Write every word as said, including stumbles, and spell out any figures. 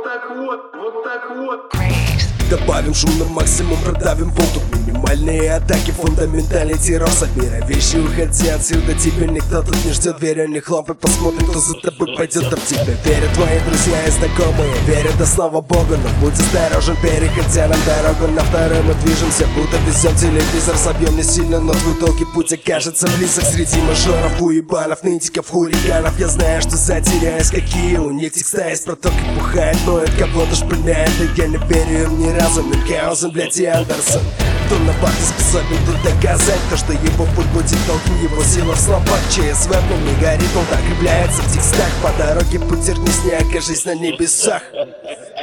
вот так вот, вот так вот. Добавим шум на максимум, продавим болту. Минимальные атаки, фундаментальный террор. Собирай вещи, уходи отсюда, тебя никто тут не ждет. Верю, не хлопай, посмотрим, кто за тобой пойдет. А в тебя верят твои друзья и знакомые, верят, да слава богу. Но будь осторожен, переходя нам дорогу. На второй мы движемся, будто везем телевизор. Собьем не сильно, но твой долгий путь окажется близок. Среди мажоров, уебанов, нытиков, хулиганов. Я знаю, что затеряюсь, какие у них текста есть. Про то, как бухает, ноет, кого-то шпыляет. И я не верю им ни разу. Мюнхгаузен, блядь, и Андерсон. Кто на парте способен тут доказать то, что его путь будет долгим, его сила в словах. ЧСВ не горит, он так является в текстах. По дороге потернись, не окажись на небесах.